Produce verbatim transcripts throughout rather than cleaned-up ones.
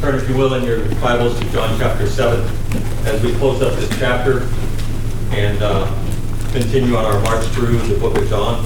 Turn, if you will, in your Bibles to John chapter seven as we close up this chapter and uh, continue on our march through the book of John.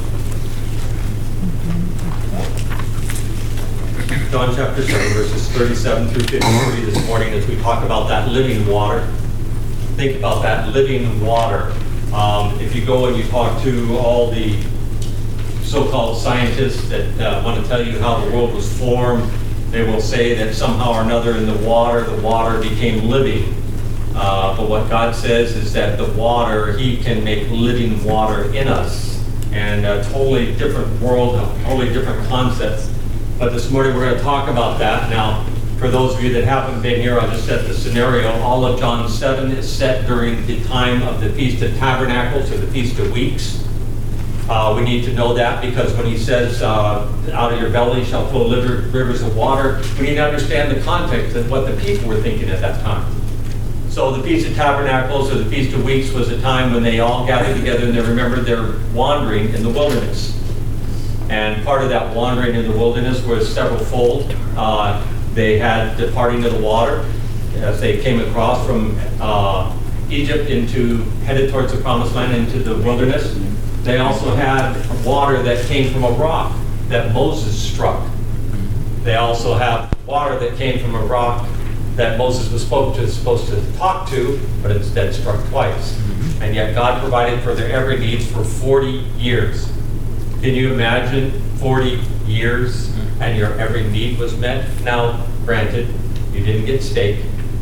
John chapter seven, verses thirty-seven through fifty-three this morning as we talk about that living water. Think about that living water. Um, if you go and you talk to all the so-called scientists that uh, want to tell you how the world was formed, they will say that somehow or another in the water, the water became living. Uh, but what God says is that the water, He can make living water in us. And a totally different world, a totally different concepts. But this morning we're going to talk about that. Now, for those of you that haven't been here, I'll just set the scenario. All of John seven is set during the time of the Feast of Tabernacles or the Feast of Weeks. Uh, we need to know that because when he says, uh, out of your belly shall flow rivers of water, we need to understand the context of what the people were thinking at that time. So the Feast of Tabernacles or the Feast of Weeks was a time when they all gathered together and they remembered their wandering in the wilderness. And part of that wandering in the wilderness was several-fold. Uh, they had departing to the water as they came across from uh, Egypt into, headed towards the Promised Land into the wilderness. They also had water that came from a rock that Moses struck. They also have water that came from a rock that Moses was supposed to, supposed to talk to, but instead struck twice. And yet God provided for their every needs for forty years. Can you imagine forty years and your every need was met? Now, granted, you didn't get steak,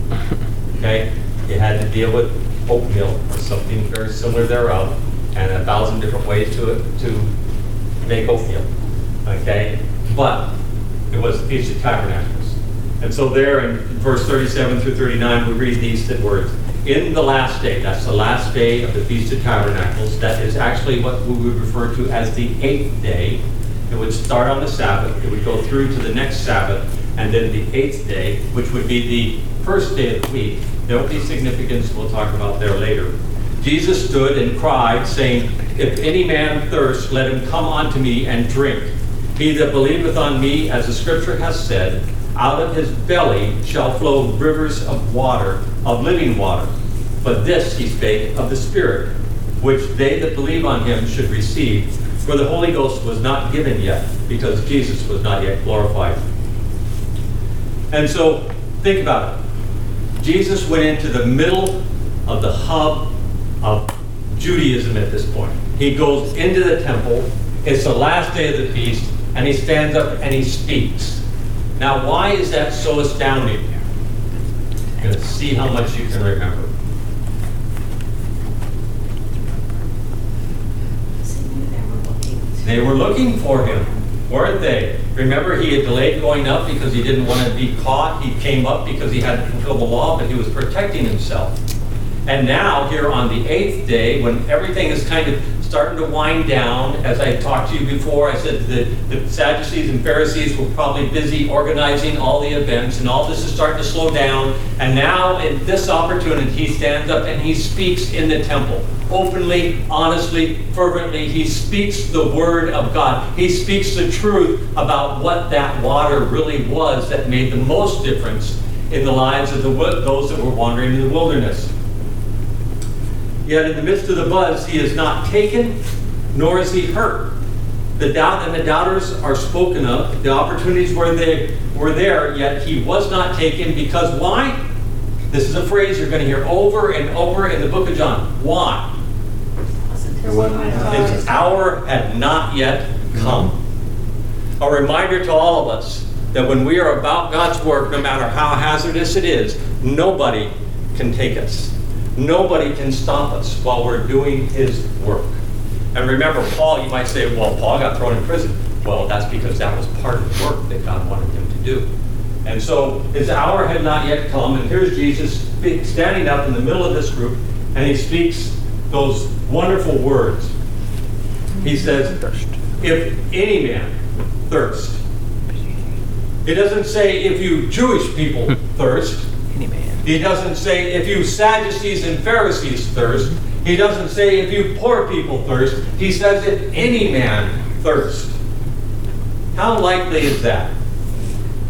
okay? You had to deal with oatmeal or something very similar thereof, and a thousand different ways to to make oatmeal, okay? But it was the Feast of Tabernacles. And so there in verse thirty-seven through thirty-nine, we read these words. In the last day, that's the last day of the Feast of Tabernacles, that is actually what we would refer to as the eighth day. It would start on the Sabbath, it would go through to the next Sabbath, and then the eighth day, which would be the first day of the week. There will be significance we'll talk about there later. Jesus stood and cried, saying, If any man thirst, let him come unto me and drink. He that believeth on me, as the Scripture has said, out of his belly shall flow rivers of water, of living water. But this he spake of the Spirit, which they that believe on him should receive. For the Holy Ghost was not given yet, because Jesus was not yet glorified. And so, think about it. Jesus went into the middle of the hub of Judaism at this point. He goes into the temple. It's the last day of the feast, and he stands up and he speaks. Now, why is that so astounding? You're going to see how much you can remember. They were looking for him, weren't they? Remember, he had delayed going up because he didn't want to be caught. He came up because he had to fulfill the law, but he was protecting himself. And now, here on the eighth day, when everything is kind of starting to wind down, as I talked to you before, I said the, the Sadducees and Pharisees were probably busy organizing all the events, and all this is starting to slow down. And now, in this opportunity, he stands up and he speaks in the temple. Openly, honestly, fervently, he speaks the word of God. He speaks the truth about what that water really was that made the most difference in the lives of the, those that were wandering in the wilderness. Yet in the midst of the buzz, he is not taken, nor is he hurt. The doubt and the doubters are spoken of. The opportunities were they were there, yet he was not taken because why? This is a phrase you're going to hear over and over in the book of John. Why? His hour had not yet come. A reminder to all of us that when we are about God's work, no matter how hazardous it is, nobody can take us. Nobody can stop us while we're doing his work. And remember, Paul, you might say, well, Paul got thrown in prison. Well, that's because that was part of the work that God wanted him to do. And so his hour had not yet come, and here's Jesus standing up in the middle of this group, and he speaks those wonderful words. He says, if any man thirst. It doesn't say if you Jewish people thirst. Any man. He doesn't say if you Sadducees and Pharisees thirst. He doesn't say if you poor people thirst. He says if any man thirst. How likely is that?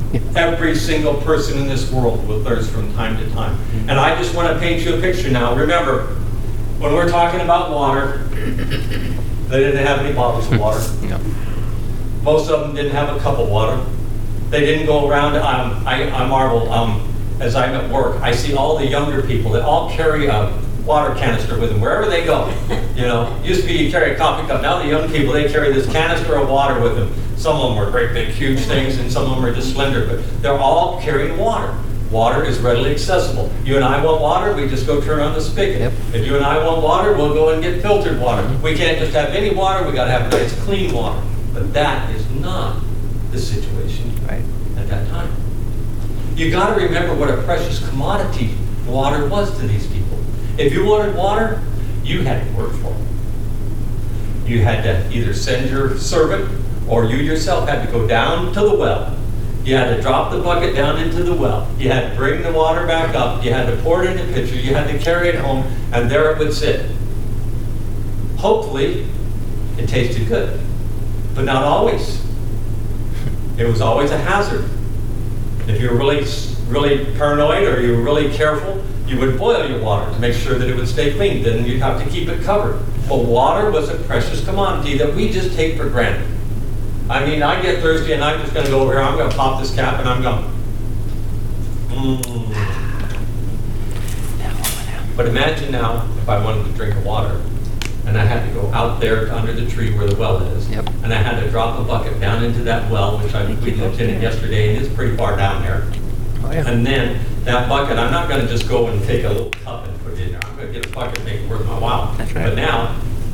Every single person in this world will thirst from time to time. And I just want to paint you a picture now. Remember, when we're talking about water, they didn't have any bottles of water. No. Most of them didn't have a cup of water. They didn't go around. Um, I, I marvel, um, as I'm at work, I see all the younger people that all carry a water canister with them wherever they go. You know, used to be you carry a coffee cup. Now the young people, they carry this canister of water with them. Some of them are great big huge things, and some of them are just slender, but they're all carrying water. Water is readily accessible. You and I want water, we just go turn on the spigot. Yep. If you and I want water, we'll go and get filtered water. We can't just have any water, we gotta have nice clean water. But that is not the situation Right. at that time. You gotta remember what a precious commodity water was to these people. If you wanted water, you had to work for it. You had to either send your servant, or you yourself had to go down to the well. You had to drop the bucket down into the well. You had to bring the water back up. You had to pour it in a pitcher. You had to carry it home, and there it would sit. Hopefully, it tasted good, but not always. It was always a hazard. If you were really, really paranoid or you were really careful, you would boil your water to make sure that it would stay clean. Then you'd have to keep it covered. But water was a precious commodity that we just take for granted. I mean, I get thirsty and I'm just going to go over here, I'm going to pop this cap and I'm going, mm. But imagine now if I wanted to drink a water and I had to go out there under the tree where the well is. Yep. And I had to drop a bucket down into that well, which I, we looked in it yesterday, and it's pretty far down there. Oh, yeah. And then that bucket, I'm not going to just go and take a little cup and put it in there. I'm going to get a bucket and make it worth my while. That's right. But now,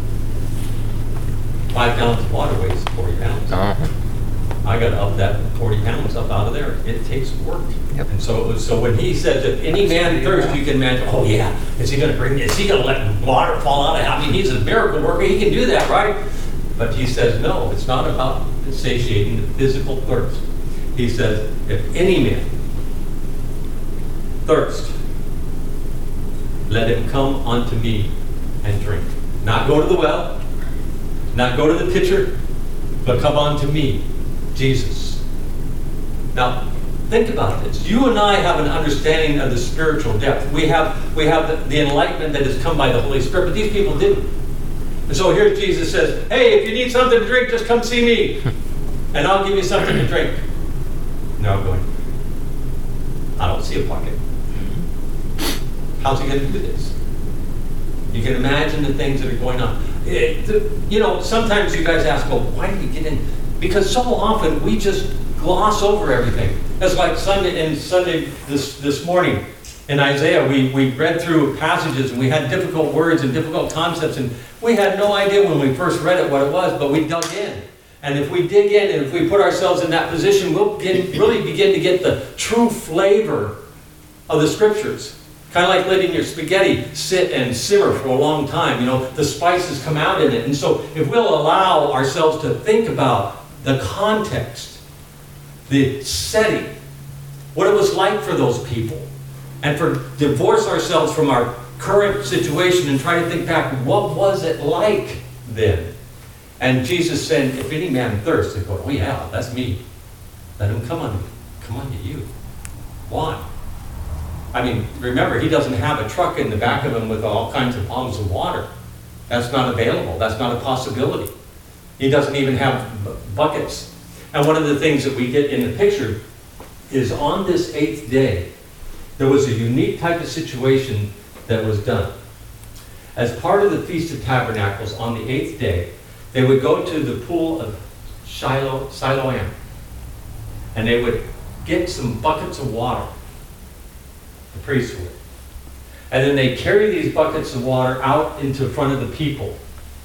five gallons of water weighs forty pounds. Uh-huh. I got to up that forty pounds up out of there. It takes work. Yep. And so it was, so when he says, if any man thirst, you can imagine, oh yeah, is he going to bring, is he going to let water fall out of, I mean, he's a miracle worker, he can do that, right? But he says, no, it's not about satiating the physical thirst. He says, if any man thirst, let him come unto me and drink. Not go to the well, not go to the pitcher, but come unto me, Jesus. Now, think about this. You and I have an understanding of the spiritual depth. We have, we have the, the enlightenment that has come by the Holy Spirit, but these people didn't. And so here Jesus says, hey, if you need something to drink, just come see me, and I'll give you something to drink. Now I'm going, I don't see a bucket. How's he going to do this? You can imagine the things that are going on. It, the, you know, sometimes you guys ask, well, why do you get in? Because so often we just gloss over everything. That's like Sunday and Sunday this, this morning in Isaiah, we, we read through passages and we had difficult words and difficult concepts, and we had no idea when we first read it what it was, but we dug in. And if we dig in and if we put ourselves in that position, we'll begin, really begin to get the true flavor of the Scriptures. Kind of like letting your spaghetti sit and simmer for a long time. You know, the spices come out in it. And so if we'll allow ourselves to think about the context, the setting, what it was like for those people, and for divorce ourselves from our current situation and try to think back, what was it like then? And Jesus said, if any man thirsts, they go, oh yeah, that's me. Let him come on, come on to you. Why? I mean, remember, he doesn't have a truck in the back of him with all kinds of bottles of water. That's not available. That's not a possibility. He doesn't even have buckets. And one of the things that we get in the picture is on this eighth day, there was a unique type of situation that was done. As part of the Feast of Tabernacles, on the eighth day, they would go to the pool of Shiloh, Siloam, and they would get some buckets of water. The priest would. And then they carry these buckets of water out into front of the people.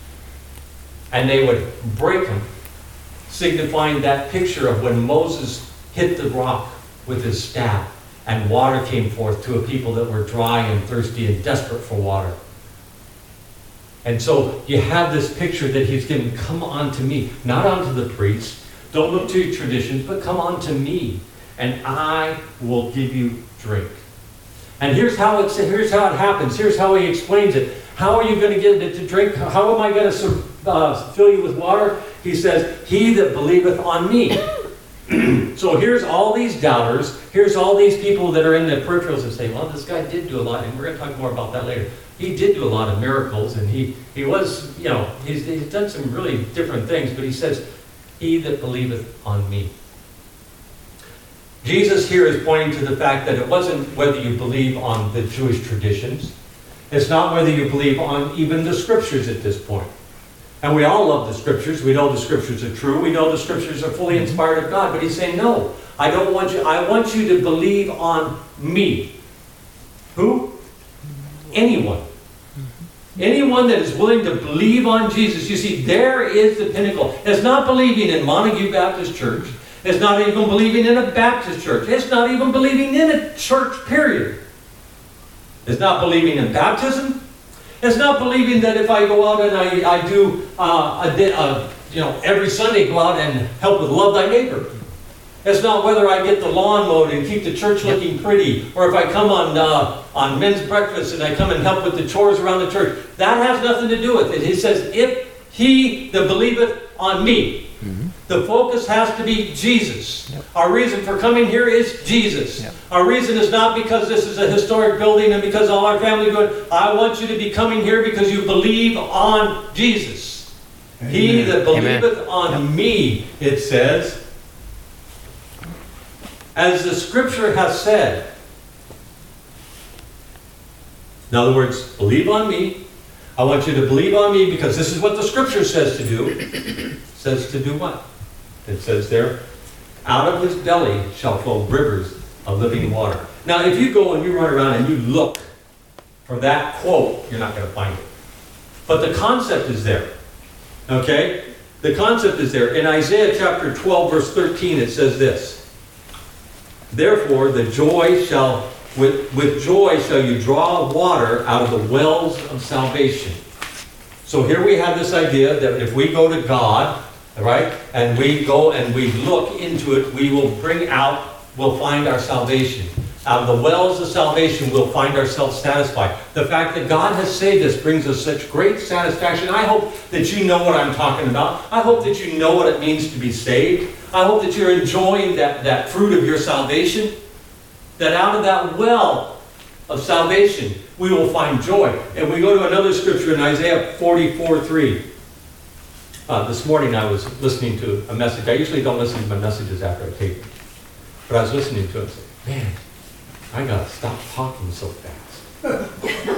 And they would break them, signifying that picture of when Moses hit the rock with his staff and water came forth to a people that were dry and thirsty and desperate for water. And so you have this picture that he's given, come unto me, not unto the priest. Don't look to your traditions, but come unto me, and I will give you drink. And here's how, it's, here's how it happens. Here's how he explains it. How are you going to get it to drink? How am I going to uh, fill you with water? He says, he that believeth on me. So here's all these doubters, here's all these people that are in the peripherals and say, well, this guy did do a lot, and we're going to talk more about that later. He did do a lot of miracles, and he, he was, you know, he's, he's done some really different things, but he says, he that believeth on me. Jesus here is pointing to the fact that it wasn't whether you believe on the Jewish traditions. It's not whether you believe on even the scriptures at this point. And we all love the scriptures. We know the scriptures are true. We know the scriptures are fully inspired of God. But he's saying, no, I don't want you, I want you to believe on me. Who? Anyone. Anyone that is willing to believe on Jesus. You see, there is the pinnacle. It's not believing in Montague Baptist Church. It's not even believing in a Baptist church. It's not even believing in a church, period. It's not believing in baptism. It's not believing that if I go out and I, I do, uh, a, a, you know, every Sunday go out and help with love thy neighbor. It's not whether I get the lawn mowed and keep the church looking pretty, or if I come on uh, on men's breakfast and I come and help with the chores around the church. That has nothing to do with it. He says, if he that believeth on me. Mm-hmm. The focus has to be Jesus. Yep. Our reason for coming here is Jesus. Yep. Our reason is not because this is a historic building and because all our family go. I want you to be coming here because you believe on Jesus. Amen. He that believeth Amen. on yep. me, it says, as the scripture has said. In other words, believe on me. I want you to believe on me because this is what the scripture says to do. It says to do what? It says there, out of his belly shall flow rivers of living water. Now, if you go and you run around and you look for that quote, you're not going to find it. But the concept is there. Okay? The concept is there. In Isaiah chapter twelve, verse thirteen, it says this. Therefore, the joy shall, with, with joy shall you draw water out of the wells of salvation. So here we have this idea that if we go to God, right, and we go and we look into it, we will bring out, we'll find our salvation. Out of the wells of salvation, we'll find ourselves satisfied. The fact that God has saved us brings us such great satisfaction. I hope that you know what I'm talking about. I hope that you know what it means to be saved. I hope that you're enjoying that, that fruit of your salvation. That out of that well of salvation, we will find joy. And we go to another scripture in Isaiah forty-four three. Uh, this morning I was listening to a message. I usually don't listen to my messages after I tape them. But I was listening to it and said, man, I got to stop talking so fast.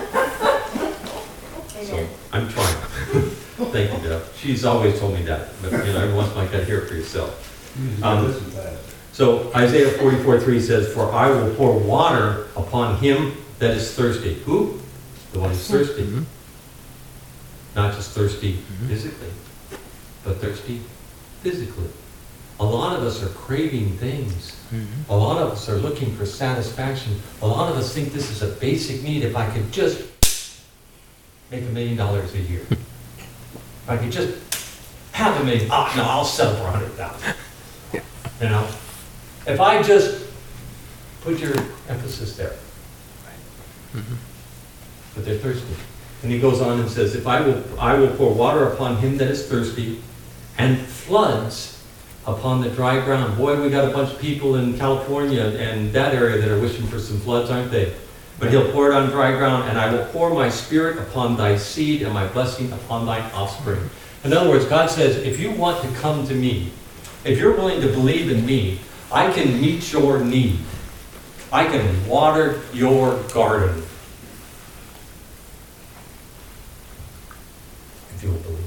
So I'm trying. Thank you, Deb. She's always told me that. But you know, every once in a while you got to hear it for yourself. Um, so Isaiah forty-four three says, for I will pour water upon him that is thirsty. Who? The one who's thirsty. Mm-hmm. Not just thirsty mm-hmm. physically, but thirsty physically. A lot of us are craving things. Mm-hmm. A lot of us are looking for satisfaction. A lot of us think this is a basic need. If I could just make a million dollars a year. If I could just have a million, oh, no, I'll settle for a hundred thousand. You know? If I just put your emphasis there. Mm-hmm. But they're thirsty. And he goes on and says, if I will I will pour water upon him that is thirsty, and floods upon the dry ground. Boy, we got a bunch of people in California and that area that are wishing for some floods, aren't they? But he'll pour it on dry ground, and I will pour my spirit upon thy seed and my blessing upon thine offspring. In other words, God says, if you want to come to me, if you're willing to believe in me, I can meet your need. I can water your garden. If you will believe.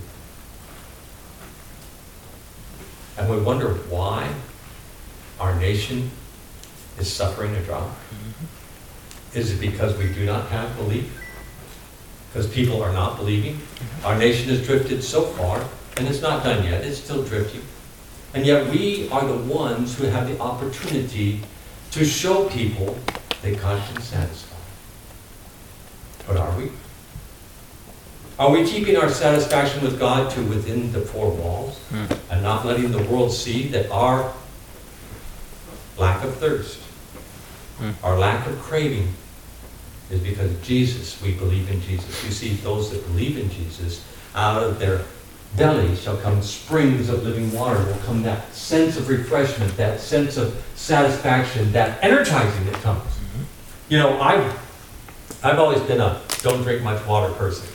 And we wonder why our nation is suffering a drought. Mm-hmm. Is it because we do not have belief? Because people are not believing? Mm-hmm. Our nation has drifted so far, and it's not done yet. It's still drifting. And yet we are the ones who have the opportunity to show people that God can satisfy. But are we? Are we keeping our satisfaction with God to within the four walls mm. and not letting the world see that our lack of thirst, mm. our lack of craving is because of Jesus? We believe in Jesus. You see, those that believe in Jesus, out of their belly shall come springs of living water. Will come that sense of refreshment, that sense of satisfaction, that energizing that comes. You know, I've, I've always been a don't drink much water person.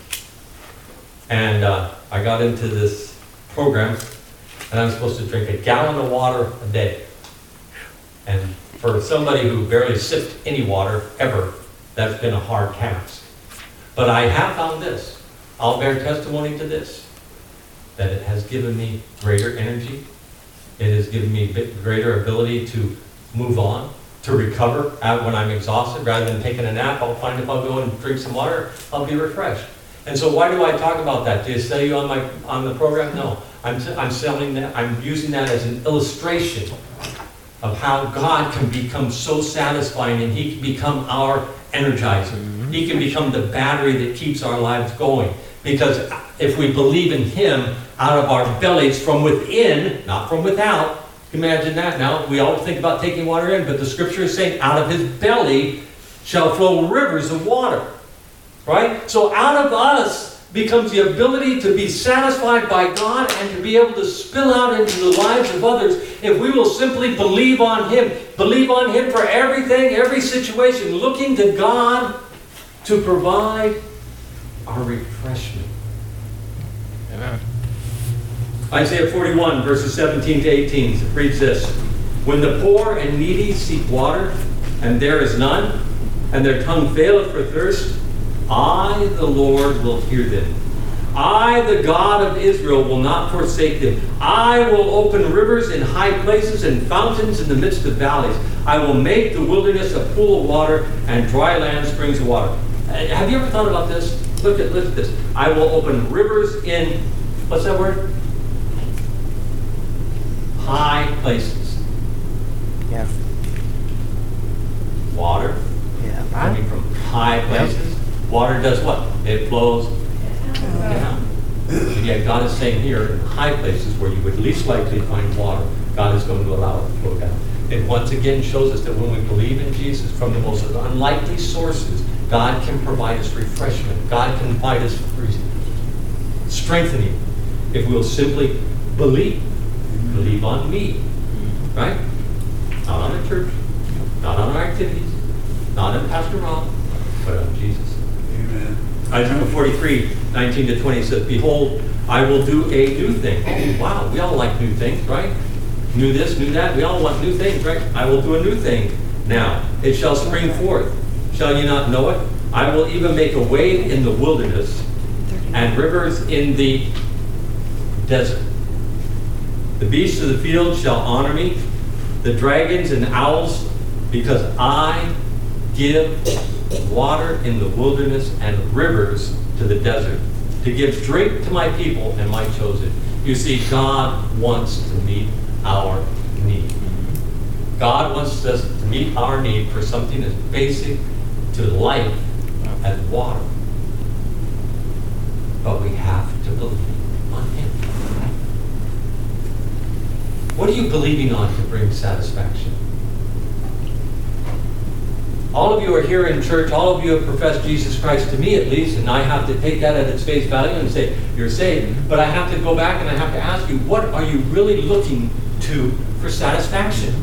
And uh, I got into this program, and I'm supposed to drink a gallon of water a day. And for somebody who barely sipped any water ever, that's been a hard task. But I have found this. I'll bear testimony to this, that it has given me greater energy. It has given me greater ability to move on, to recover when I'm exhausted. Rather than taking a nap, I'll find if I'll go and drink some water, I'll be refreshed. And so why do I talk about that? Do you sell you on my on the program? No. I'm, I'm selling that, I'm using that as an illustration of how God can become so satisfying, and He can become our energizer. Mm-hmm. He can become the battery that keeps our lives going. Because if we believe in Him, out of our bellies, from within, not from without, imagine that now. We always think about taking water in, but the scripture is saying, out of His belly shall flow rivers of water. Right? So out of us becomes the ability to be satisfied by God and to be able to spill out into the lives of others if we will simply believe on Him. Believe on Him for everything, every situation, looking to God to provide our refreshment. Amen. Isaiah forty-one, verses seventeen to eighteen reads this. When the poor and needy seek water, and there is none, and their tongue faileth for thirst, I, the Lord, will hear them. I, the God of Israel, will not forsake them. I will open rivers in high places and fountains in the midst of valleys. I will make the wilderness a pool of water and dry land springs of water. Have you ever thought about this? Look at, look at this. I will open rivers in, what's that word? High places. Yeah. Water. Yeah. Coming from high places. Yep. Water does what? It flows down. And yet God is saying here, in high places where you would least likely find water, God is going to allow it to flow down. It once again shows us that when we believe in Jesus from the most unlikely sources, God can provide us refreshment. God can provide us strengthening if we'll simply believe. Believe on me. Right? Not on the church, not on our activities, not on Pastor Rob, but on Jesus. Amen. Isaiah forty-three, nineteen to twenty says, behold, I will do a new thing. Oh, wow, we all like new things, right? New this, new that. We all want new things, right? I will do a new thing now. It shall spring forth. Shall you not know it? I will even make a way in the wilderness and rivers in the desert. The beasts of the field shall honor me, the dragons and owls, because I give water in the wilderness and rivers to the desert, to give drink to my people and my chosen. You see, God wants to meet our need. God wants us to meet our need for something as basic to life as water. But we have to believe on Him. What are you believing on to bring satisfaction? All of you are here in church, all of you have professed Jesus Christ, to me at least, and I have to take that at its face value and say, you're saved. But I have to go back and I have to ask you, what are you really looking to for satisfaction?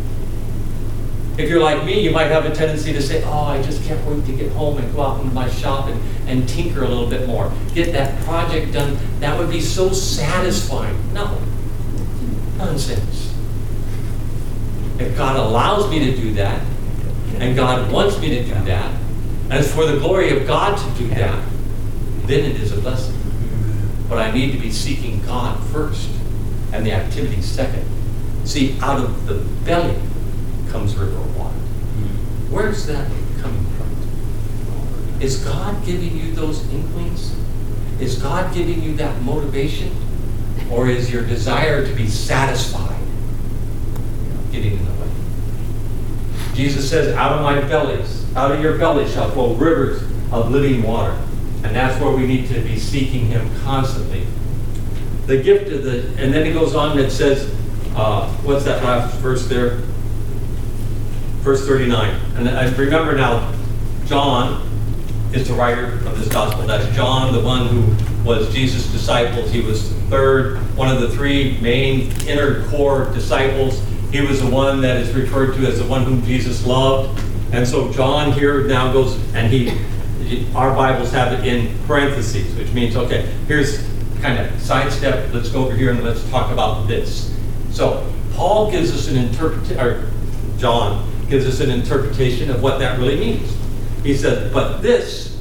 If you're like me, you might have a tendency to say, oh, I just can't wait to get home and go out into my shop and, and tinker a little bit more. Get that project done. That would be so satisfying. No. Nonsense. If God allows me to do that, and God wants me to do that, and it's for the glory of God to do that, then it is a blessing. But I need to be seeking God first, and the activity second. See, out of the belly comes river of water. Where's that coming from? Is God giving you those inklings? Is God giving you that motivation? Or is your desire to be satisfied getting in the way? Jesus says, out of my bellies, out of your belly shall flow rivers of living water. And that's where we need to be seeking Him constantly. The gift of the, and then he goes on and it says, uh, what's that last verse there? Verse thirty-nine. And I remember now, John is the writer of this gospel. That's John, the one who was Jesus' disciple. He was the third, one of the three main inner core disciples. He was the one that is referred to as the one whom Jesus loved. And so John here now goes, and he, our Bibles have it in parentheses, which means, okay, here's kind of sidestep. Let's go over here and let's talk about this. So Paul gives us an interpretation, or John gives us an interpretation of what that really means. He says, but this,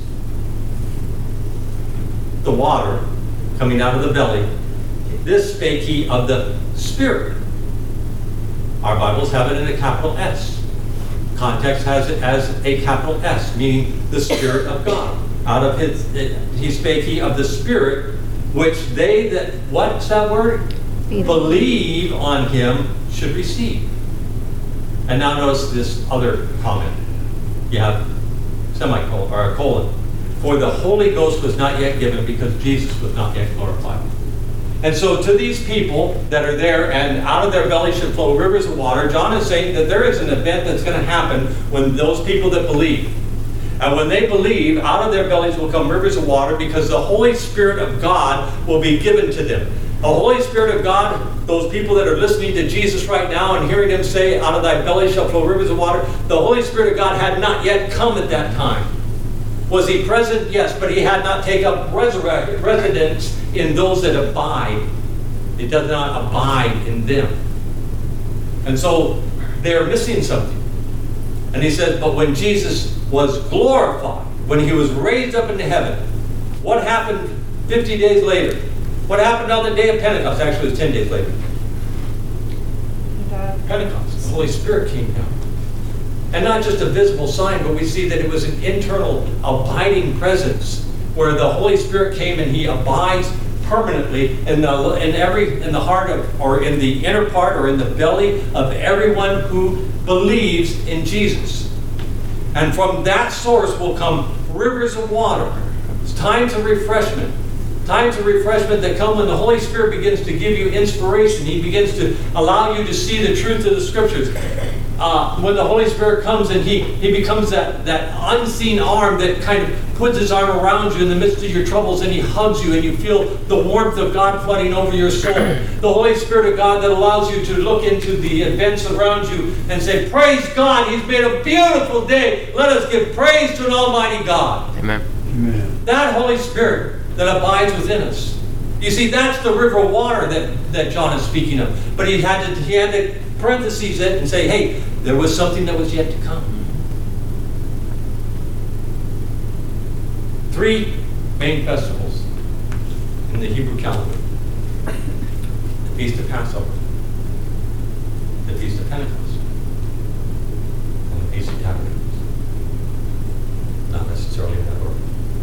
the water coming out of the belly, this spake he of the Spirit. Our Bibles have it in a capital S. Context has it as a capital S, meaning the Spirit of God. Out of his, he spake he of the Spirit, which they that, what's that word? Believe. Believe on him should receive. And now notice this other comment. You have semicolon, or a colon. For the Holy Ghost was not yet given because Jesus was not yet glorified. And so to these people that are there, and out of their belly should flow rivers of water, John is saying that there is an event that's going to happen when those people that believe. And when they believe, out of their bellies will come rivers of water, because the Holy Spirit of God will be given to them. The Holy Spirit of God, those people that are listening to Jesus right now and hearing him say, out of thy belly shall flow rivers of water, the Holy Spirit of God had not yet come at that time. Was he present? Yes, but he had not taken up resurrect, residence in those that abide. It does not abide in them. And so they're missing something. And he says, but when Jesus was glorified, when he was raised up into heaven, what happened fifty days later? What happened on the day of Pentecost? Actually, it was ten days later. Pentecost. The Holy Spirit came down. And not just a visible sign, but we see that it was an internal abiding presence where the Holy Spirit came and he abides permanently in the in every in the heart of, or in the inner part, or in the belly of everyone who believes in Jesus. And from that source will come rivers of water. It's times of refreshment. Times of refreshment that come when the Holy Spirit begins to give you inspiration. He begins to allow you to see the truth of the Scriptures. Uh, when the Holy Spirit comes and he, he becomes that, that unseen arm that kind of puts his arm around you in the midst of your troubles, and he hugs you and you feel the warmth of God flooding over your soul. The Holy Spirit of God that allows you to look into the events around you and say, praise God, he's made a beautiful day. Let us give praise to an almighty God. Amen. Amen. That Holy Spirit that abides within us. You see, that's the river of water that, that John is speaking of. But he had to he had to parentheses it and say, hey, there was something that was yet to come. Three main festivals in the Hebrew calendar. The Feast of Passover, the Feast of Pentecost, and the Feast of Tabernacles. Not necessarily in that order.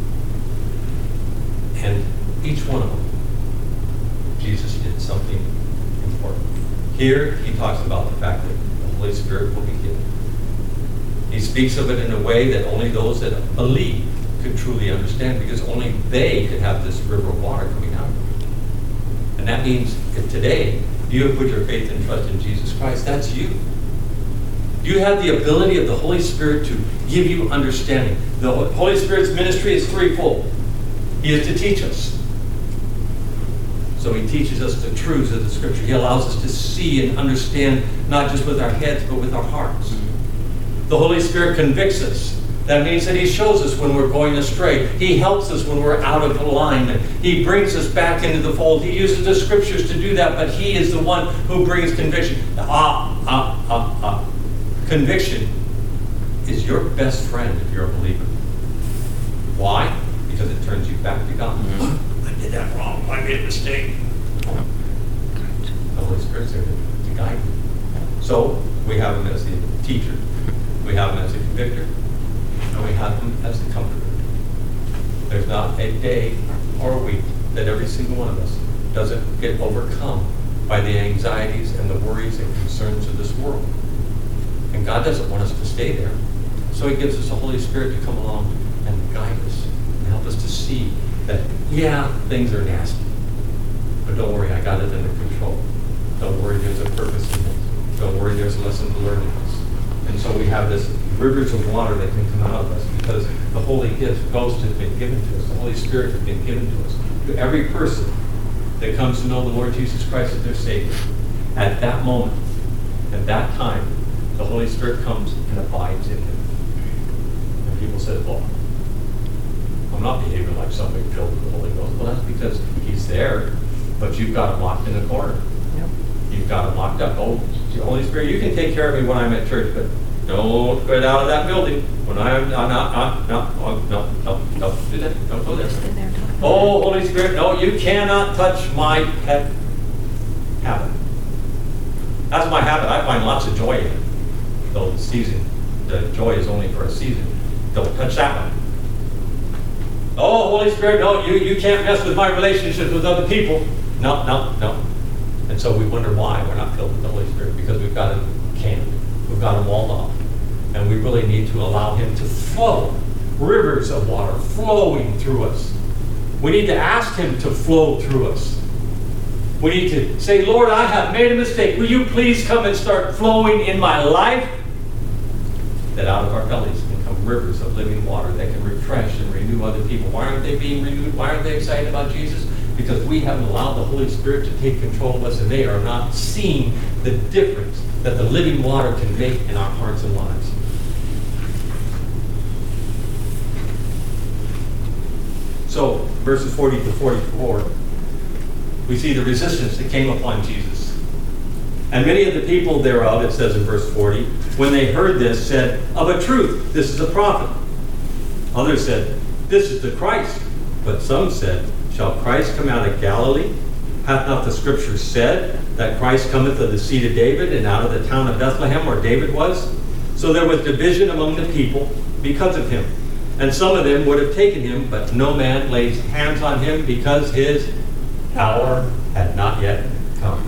And each one of them, Jesus did something important. Here, he talks about the fact that the Holy Spirit will be given. He speaks of it in a way that only those that believe could truly understand, because only they could have this river of water coming out of them. And that means if today you have put your faith and trust in Jesus Christ, that's you. You have the ability of the Holy Spirit to give you understanding. The Holy Spirit's ministry is threefold. He is to teach us. So he teaches us the truths of the Scripture. He allows us to see and understand, not just with our heads, but with our hearts. The Holy Spirit convicts us. That means that he shows us when we're going astray. He helps us when we're out of alignment. He brings us back into the fold. He uses the Scriptures to do that, but he is the one who brings conviction. Ah, ah, ah, ah. Conviction is your best friend if you're a believer. Why? Because it turns you back to God. Mm-hmm. I did that wrong. I made a mistake. The Holy Spirit's there to, to guide you. So we have him as the teacher. We have him as a convictor. And we have him as the comforter. There's not a day or a week that every single one of us doesn't get overcome by the anxieties and the worries and concerns of this world. And God doesn't want us to stay there. So he gives us the Holy Spirit to come along and guide us and help us to see that, yeah, things are nasty. But don't worry, I got it under control. Don't worry, there's a purpose in this. Don't worry, there's a lesson to learn in this. And so we have this rivers of water that can come out of us, because the Holy Ghost has been given to us. The Holy Spirit has been given to us. To every person that comes to know the Lord Jesus Christ as their Savior, at that moment, at that time, the Holy Spirit comes and abides in them. And people say, well, I'm not behaving like somebody filled with the Holy Ghost. Well, that's because he's there, but you've got him locked in a corner. Yep. You've got him locked up. Oh, Holy Spirit, you can take care of me when I'm at church, but don't get out of that building. When I'm not, not, not, no, no, no, don't do that. Don't go there. Stay there talking. Oh, Holy Spirit, no, you cannot touch my pet habit. That's my habit. I find lots of joy in it. Though the season, the joy is only for a season. Don't touch that one. Oh, Holy Spirit, no, you, you can't mess with my relationships with other people. No, no, no. And so we wonder why we're not filled with the Holy Spirit, because we've got him canned. We've got him walled off. And we really need to allow him to flow. Rivers of water flowing through us. We need to ask him to flow through us. We need to say, Lord, I have made a mistake. Will you please come and start flowing in my life? That out of our bellies can come rivers of living water that can refresh and renew other people. Why aren't they being renewed? Why aren't they excited about Jesus? Because we haven't allowed the Holy Spirit to take control of us, and they are not seeing the difference that the living water can make in our hearts and lives. So, verses forty to forty-four, we see the resistance that came upon Jesus. And many of the people thereof, it says in verse forty, when they heard this, said, of a truth, this is a prophet. Others said, this is the Christ. But some said, shall Christ come out of Galilee? Hath not the Scripture said that Christ cometh of the seed of David, and out of the town of Bethlehem where David was? So there was division among the people because of him. And some of them would have taken him, but no man laid hands on him, because his hour had not yet come.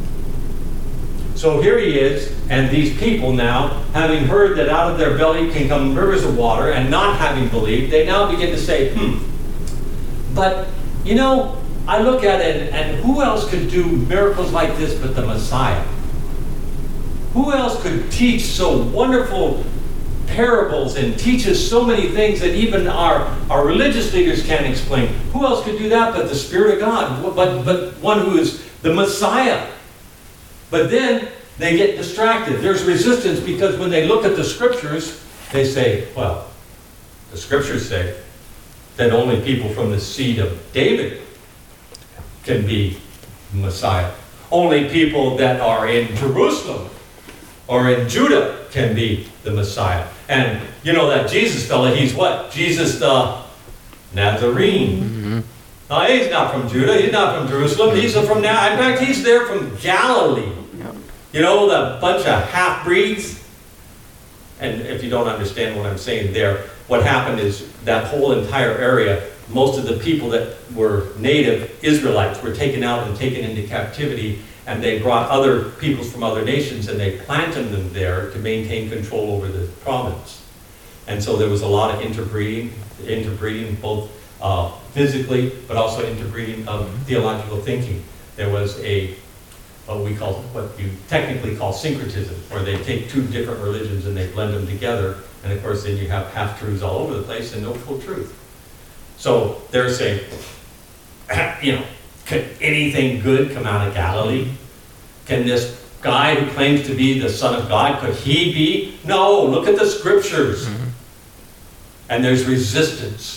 So here he is, and these people now, having heard that out of their belly can come rivers of water, and not having believed, they now begin to say, hmm, but, you know, I look at it, and who else could do miracles like this but the Messiah? Who else could teach so wonderful parables and teach us so many things that even our, our religious leaders can't explain? Who else could do that but the Spirit of God, but, but one who is the Messiah? But then they get distracted. There's resistance, because when they look at the Scriptures, they say, well, the Scriptures say that only people from the seed of David can be Messiah. Only people that are in Jerusalem or in Judah can be the Messiah. And you know that Jesus fella, he's what? Jesus the Nazarene. Mm-hmm. Now, he's not from Judah, he's not from Jerusalem, he's from now. In fact, he's there from Galilee. Yep. You know, the bunch of half-breeds. And if you don't understand what I'm saying there, what happened is that whole entire area, most of the people that were native Israelites were taken out and taken into captivity, and they brought other peoples from other nations and they planted them there to maintain control over the province. And so there was a lot of interbreeding, interbreeding both uh, physically, but also interbreeding of theological thinking. There was a, what we call, what you technically call syncretism, where they take two different religions and they blend them together, and of course then you have half-truths all over the place and no full truth. So they're saying, you know, could anything good come out of Galilee? Can this guy who claims to be the Son of God, could he be? No, look at the Scriptures. Mm-hmm. And there's resistance.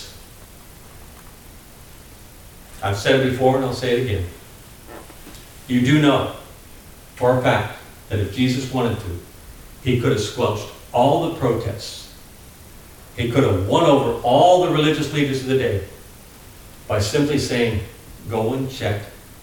I've said it before and I'll say it again. You do know for a fact that if Jesus wanted to, he could have squelched all the protests. He could have won over all the religious leaders of the day by simply saying, go and check.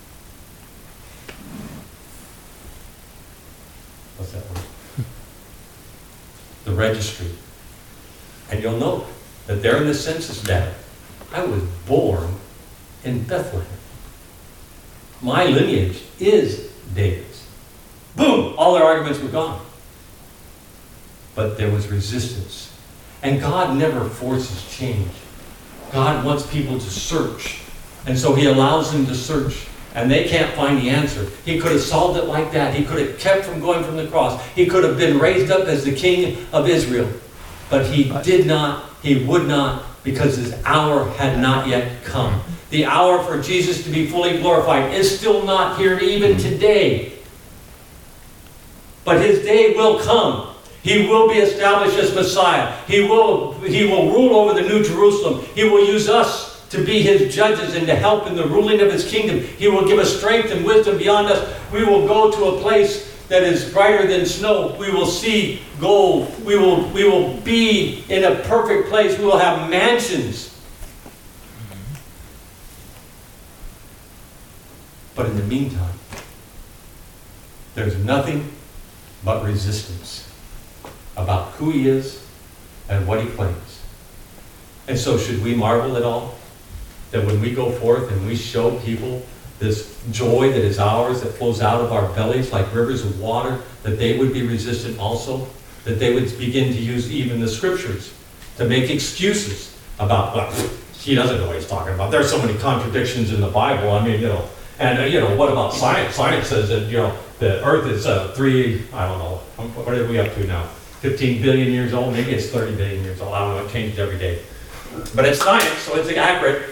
What's that word? The registry. And you'll note that there in the census data, I was born in Bethlehem. My lineage is David's. Boom! All their arguments were gone. But there was resistance. And God never forces change. God wants people to search. And so he allows them to search. And they can't find the answer. He could have solved it like that. He could have kept from going from the cross. He could have been raised up as the king of Israel. But he did not, he would not, because his hour had not yet come. The hour for Jesus to be fully glorified is still not here even today. But his day will come. He will be established as Messiah. He will, he will rule over the New Jerusalem. He will use us to be his judges and to help in the ruling of his kingdom. He will give us strength and wisdom beyond us. We will go to a place that is brighter than snow. We will see gold. We will, we will be in a perfect place. We will have mansions. But in the meantime, there's nothing but resistance about who he is and what he claims. And so should we marvel at all that when we go forth and we show people this joy that is ours, that flows out of our bellies like rivers of water, that they would be resistant also, that they would begin to use even the scriptures to make excuses about, well, he doesn't know what he's talking about. There's so many contradictions in the Bible. I mean, you know, and uh, you know, what about science? Science says that, you know, the earth is uh, three, I don't know, what are we up to now? fifteen billion years old? Maybe it's thirty billion years old. I don't know, it changes every day. But it's science, so it's accurate.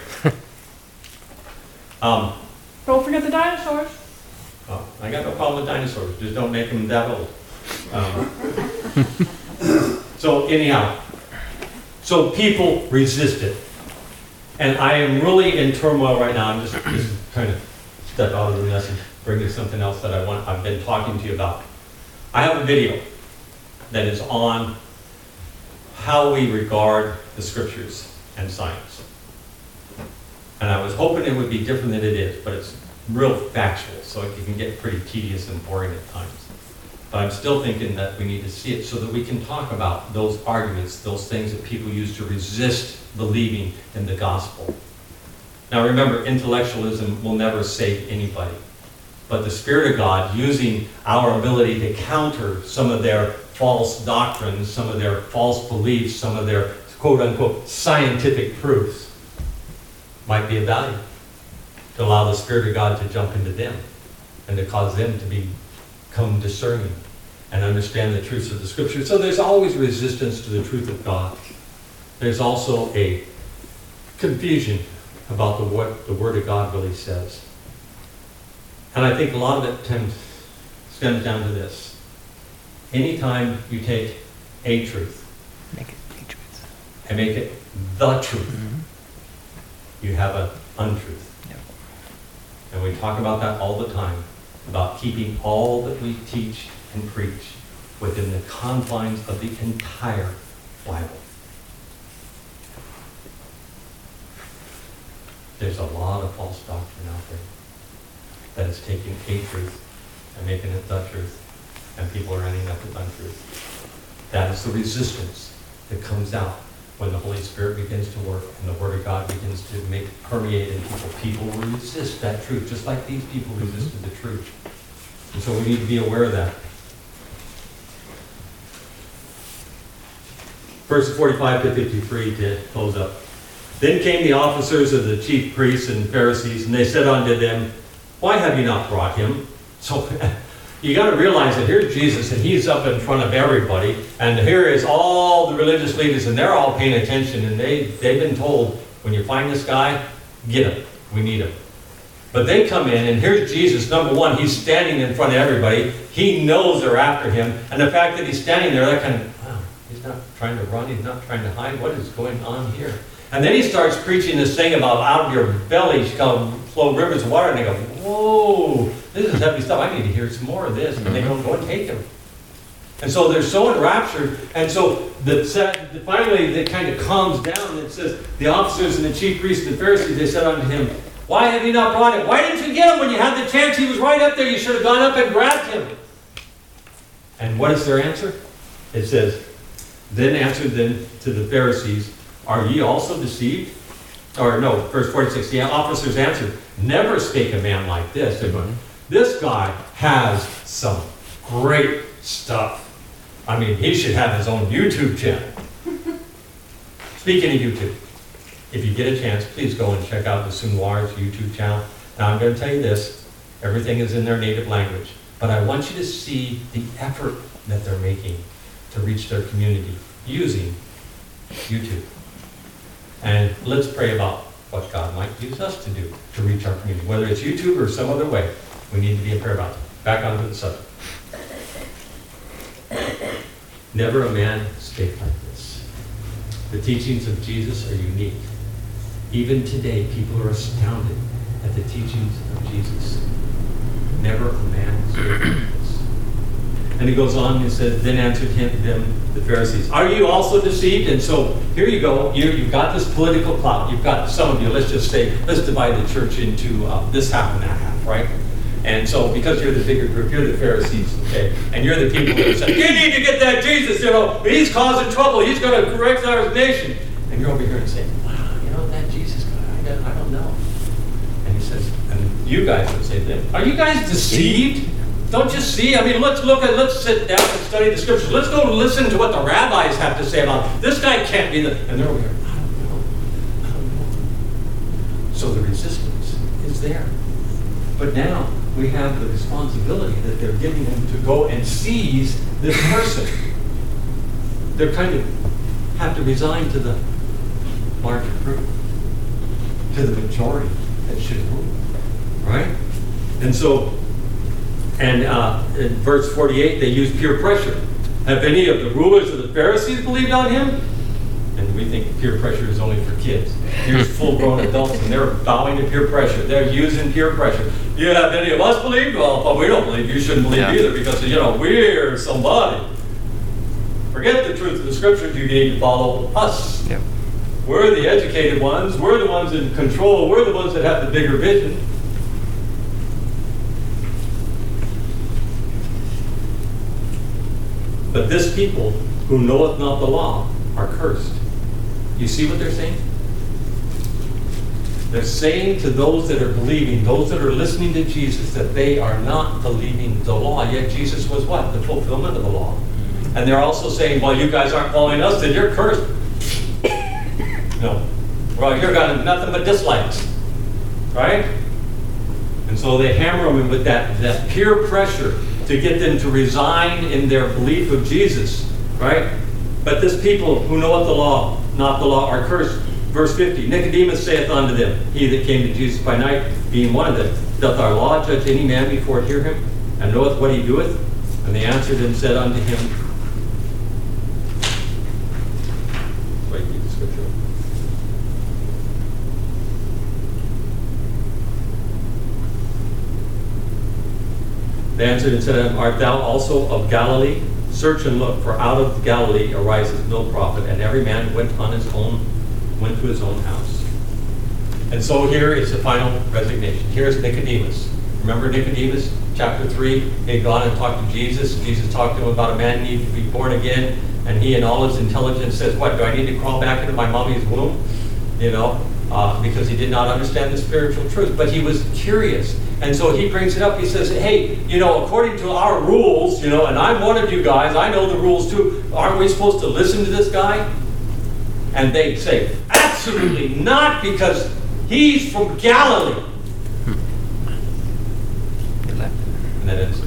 Um, Don't forget the dinosaurs. oh, I got no problem with dinosaurs, just don't make them that old. Um, so anyhow, so people resist it. And I am really in turmoil right now. I'm just, just trying to step out of the message, bring you something else that I want, I've been talking to you about. I have a video that is on how we regard the scriptures and science. And I was hoping it would be different than it is, but it's real factual, so it can get pretty tedious and boring at times. But I'm still thinking that we need to see it so that we can talk about those arguments, those things that people use to resist believing in the gospel. Now remember, intellectualism will never save anybody. But the Spirit of God, using our ability to counter some of their false doctrines, some of their false beliefs, some of their quote-unquote scientific proofs, might be of value to allow the Spirit of God to jump into them and to cause them to become discerning and understand the truths of the Scripture. So there's always resistance to the truth of God. There's also a confusion about the, what the Word of God really says. And I think a lot of it tends, stems down to this. Anytime you take a truth Make it a truth. and make it the truth, Mm-hmm. you have an untruth. Yep. And we talk about that all the time, about keeping all that we teach and preach within the confines of the entire Bible. There's a lot of false doctrine out there that is taking a truth and making it the truth, and people are ending up with untruth. That is the resistance that comes out when the Holy Spirit begins to work and the Word of God begins to make permeate in people. People will resist that truth, just like these people resisted the truth. And so we need to be aware of that. Verses forty-five to fifty-three to close up. Then came the officers of the chief priests and Pharisees, and they said unto them, Why have you not brought him? So you got to realize that here's Jesus, and he's up in front of everybody, and here is all the religious leaders, and they're all paying attention, and they, they've been told, when you find this guy, get him. We need him. But they come in, and here's Jesus. Number one, he's standing in front of everybody. He knows they're after him, and the fact that he's standing there, that kind of, wow, he's not trying to run, he's not trying to hide. What is going on here? And then he starts preaching this thing about out of your belly shall flow rivers of water, and they go, whoa, this is heavy stuff. I need to hear some more of this. And they go, go and take him. And so they're so enraptured. And so the, finally it kind of calms down. It says, the officers and the chief priests and the Pharisees, they said unto him, Why have you not brought him? Why didn't you get him when you had the chance? He was right up there. You should have gone up and grabbed him. And what is their answer? It says, Then answered them to the Pharisees, Are ye also deceived? Or no, verse forty-six, the officers answered, Never spake a man like this. They're going, this guy has some great stuff. I mean, he should have his own YouTube channel. Speaking of YouTube, if you get a chance, please go and check out the Soonwar's YouTube channel. Now, I'm going to tell you this. Everything is in their native language. But I want you to see the effort that they're making to reach their community using YouTube. And let's pray about what God might use us to do to reach our community. Whether it's YouTube or some other way, we need to be in prayer about it. Back onto the subject. Never a man spake like this. The teachings of Jesus are unique. Even today, people are astounded at the teachings of Jesus. Never a man spake like this. And he goes on and says, then answered him them the Pharisees, are you also deceived? And so here you go. You, you've got this political clout. You've got some of you, let's just say, let's divide the church into uh, this half and that half, right? And so because you're the bigger group, you're the Pharisees, okay? And you're the people that are saying, you need to get that Jesus, you know, he's causing trouble. He's going to correct our nation. And you're over here and saying, wow, you know, that Jesus guy, I don't, I don't know. And he says, and you guys would say to them, are you guys deceived? Don't you see? I mean, let's look at, let's sit down and study the scriptures. Let's go listen to what the rabbis have to say about it. This guy can't be the, and they're over here, I don't know, I don't know. So the resistance is there. But now we have the responsibility that they're giving him to go and seize this person. They're kind of have to resign to the larger group, to the majority that should rule, right? And so, and uh, in verse forty-eight, they use peer pressure. Have any of the rulers of the Pharisees believed on him? And we think peer pressure is only for kids. Here's full-grown adults, and they're bowing to peer pressure. They're using peer pressure. You have any of us believed? Well, but we don't believe. You shouldn't believe Yeah. either because, you know, we're somebody. Forget the truth of the scriptures. You need to follow us. Yep. We're the educated ones. We're the ones in control. We're the ones that have the bigger vision. But this people who knoweth not the law are cursed. You see what they're saying? They're saying to those that are believing, those that are listening to Jesus, that they are not believing the law. Yet Jesus was what? The fulfillment of the law. And they're also saying, well, you guys aren't following us, then you're cursed. No. Well, you're got nothing but dislikes. Right? And so they hammer them with that, that peer pressure to get them to resign in their belief of Jesus. Right? But this people who knoweth the law, not the law, are cursed. Verse fifty, Nicodemus saith unto them, he that came to Jesus by night, being one of them, doth our law judge any man before it hear him, and knoweth what he doeth? And they answered and said unto him, wait, read the scripture. They answered and said unto him, art thou also of Galilee? Search and look, for out of Galilee arises no prophet, and every man went on his own, went to his own house. And so here is the final resignation. Here's Nicodemus. Remember Nicodemus, chapter three? He had gone and talked to Jesus. Jesus talked to him about a man needing to be born again, and he in all his intelligence says, what, do I need to crawl back into my mommy's womb? You know, uh, because he did not understand the spiritual truth, but he was curious. And so he brings it up. He says, hey, you know, according to our rules, you know, and I'm one of you guys, I know the rules too. Aren't we supposed to listen to this guy? And they say, absolutely not, because he's from Galilee. And that is.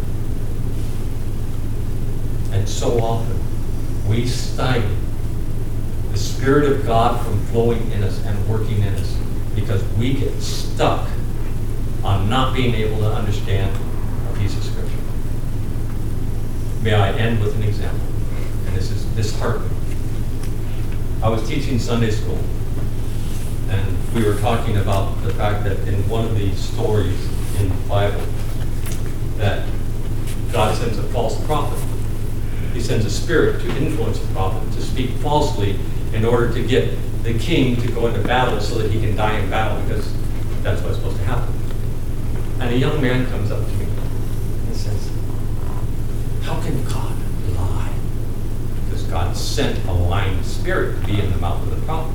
And so often we stymie the Spirit of God from flowing in us and working in us because we get stuck on not being able to understand a piece of scripture. May I end with an example? And this is disheartening. I was teaching Sunday school, and we were talking about the fact that in one of the stories in the Bible, that God sends a false prophet. He sends a spirit to influence the prophet to speak falsely in order to get the king to go into battle so that he can die in battle, because that's what's supposed to happen. And a young man comes up to me and says, how can God lie? Because God sent a lying spirit to be in the mouth of the prophet.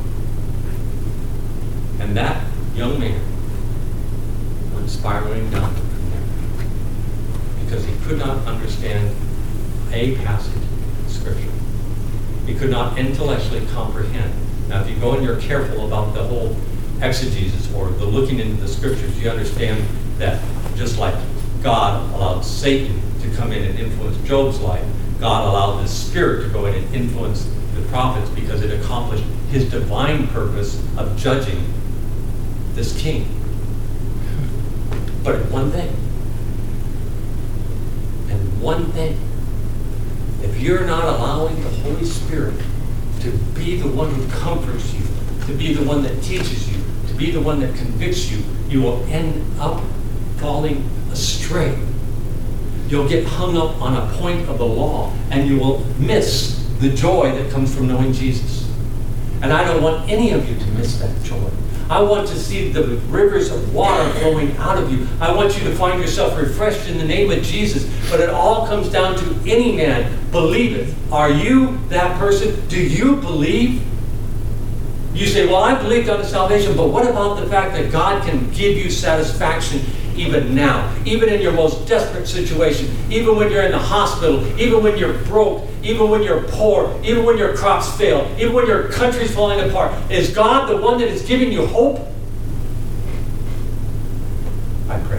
And that young man went spiraling down from there because he could not understand a passage of Scripture. He could not intellectually comprehend. Now, if you go and you're careful about the whole exegesis or the looking into the Scriptures, you understand that just like God allowed Satan to come in and influence Job's life, God allowed the Spirit to go in and influence the prophets because it accomplished his divine purpose of judging this king. But one thing, and one thing, if you're not allowing the Holy Spirit to be the one who comforts you, to be the one that teaches you, to be the one that convicts you, you will end up falling astray. You'll get hung up on a point of the law, and you will miss the joy that comes from knowing Jesus. And I don't want any of you to miss that joy. I want to see the rivers of water flowing out of you. I want you to find yourself refreshed in the name of Jesus. But it all comes down to any man believeth. Are you that person? Do you believe? You say, well, I believed unto salvation, but what about the fact that God can give you satisfaction even now, even in your most desperate situation, even when you're in the hospital, even when you're broke, even when you're poor, even when your crops fail, even when your country's falling apart? Is God the one that is giving you hope?